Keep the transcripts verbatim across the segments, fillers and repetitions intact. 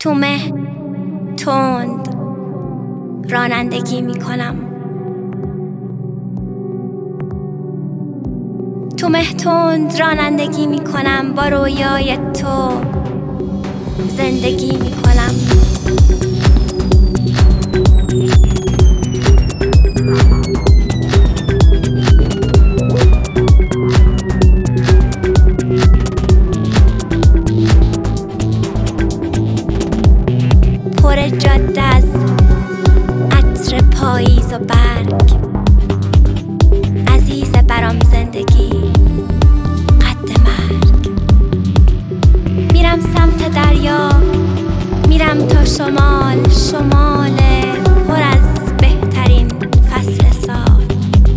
تو مه تند رانندگی می کنم، تو مه تند رانندگی می کنم، با رویای تو زندگی می کنم. پر جاده از عطر پاییز و برگ، عزیز برام زندگی قد مرگ. میرم سمت دریا، میرم تا شمال، شمال پر از بهترین فصل سال.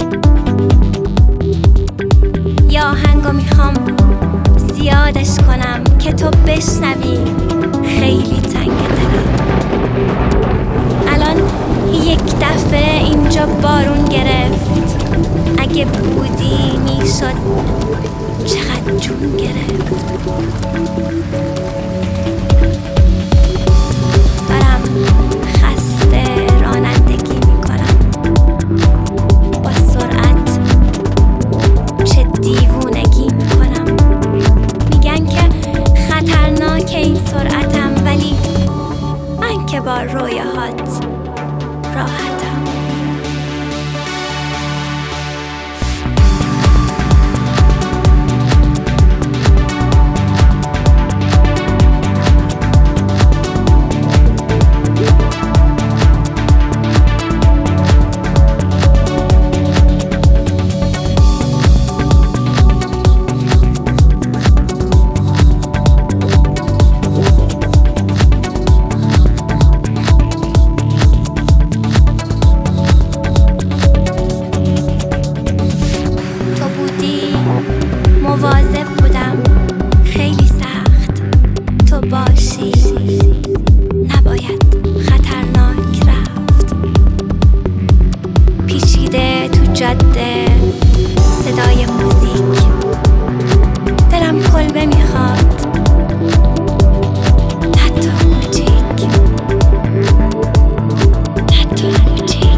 یا آهنگو میخوام زیادش کنم که تو بشنوی، خیلی تنگ دلم. الان یک دفعه اینجا بارون گرفت، اگه بودی میشد چقدر جون گرفت. دارم خسته رانندگی میکنم، با سرعت چه دیوونگی میکنم. میگن که خطرناک این سرعتم، ولی من که با رویاهات راحتم. مواظب بودم، خیلی سخت تو باشی، نباید خطرناک رفت. پیچیده تو جاده صدای موزیک، دلم کلبه میخواد، حتی کوچیک، حتی کوچیک.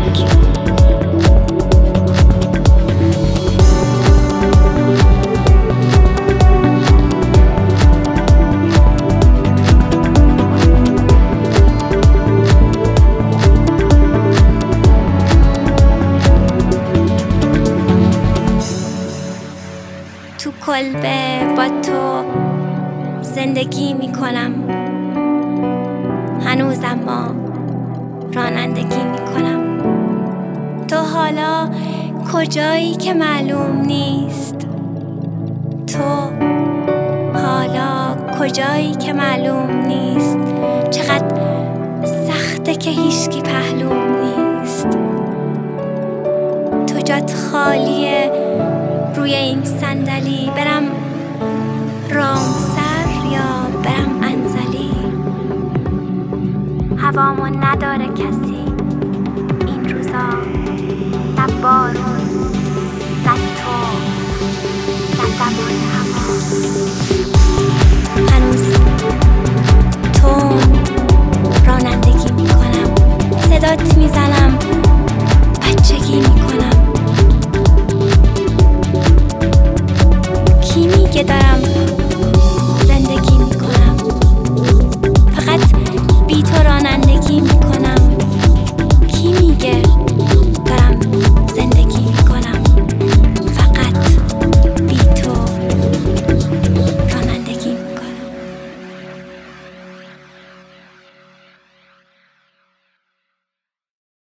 تو کلبه با تو زندگی می کنم، هنوزم ما رانندگی می کنم. تو حالا کجایی که معلوم نیست، تو حالا کجایی که معلوم نیست. چقدر سخته که هیچکی پهلوم نیست. تو جات خالیه روی این صندلی، برم رامسر یا برم انزلی. هوامو نداره کسی این روزا، نه بارون نه تو نه دمای